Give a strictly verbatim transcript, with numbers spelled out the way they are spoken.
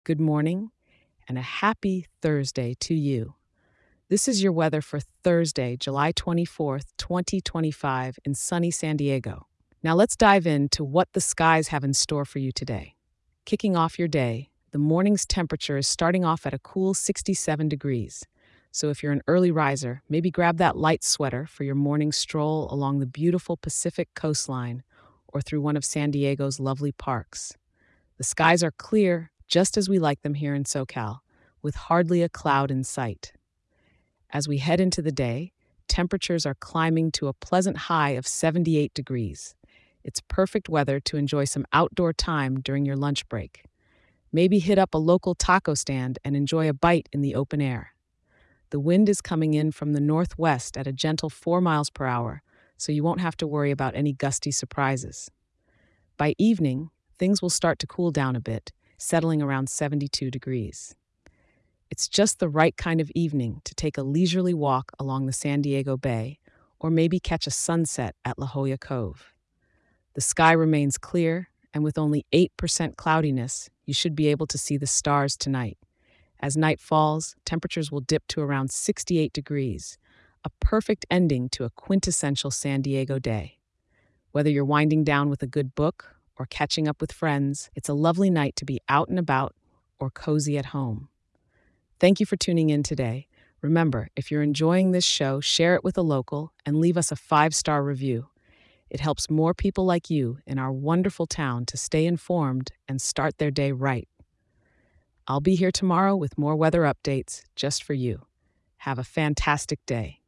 good morning, and a happy Thursday to you. This is your weather for Thursday, July twenty-fourth, twenty twenty-five, in sunny San Diego. Now let's dive into what the skies have in store for you today. Kicking off your day, the morning's temperature is starting off at a cool sixty-seven degrees. So if you're an early riser, maybe grab that light sweater for your morning stroll along the beautiful Pacific coastline or through one of San Diego's lovely parks. The skies are clear, just as we like them here in SoCal, with hardly a cloud in sight. As we head into the day, temperatures are climbing to a pleasant high of seventy-eight degrees. It's perfect weather to enjoy some outdoor time during your lunch break. Maybe hit up a local taco stand and enjoy a bite in the open air. The wind is coming in from the northwest at a gentle four miles per hour, so you won't have to worry about any gusty surprises. By evening, things will start to cool down a bit, settling around seventy-two degrees. It's just the right kind of evening to take a leisurely walk along the San Diego Bay or maybe catch a sunset at La Jolla Cove. The sky remains clear, and with only eight percent cloudiness, you should be able to see the stars tonight. As night falls, temperatures will dip to around sixty-eight degrees, a perfect ending to a quintessential San Diego day. Whether you're winding down with a good book or catching up with friends, it's a lovely night to be out and about or cozy at home. Thank you for tuning in today. Remember, if you're enjoying this show, share it with a local and leave us a five-star review. It helps more people like you in our wonderful town to stay informed and start their day right. I'll be here tomorrow with more weather updates just for you. Have a fantastic day.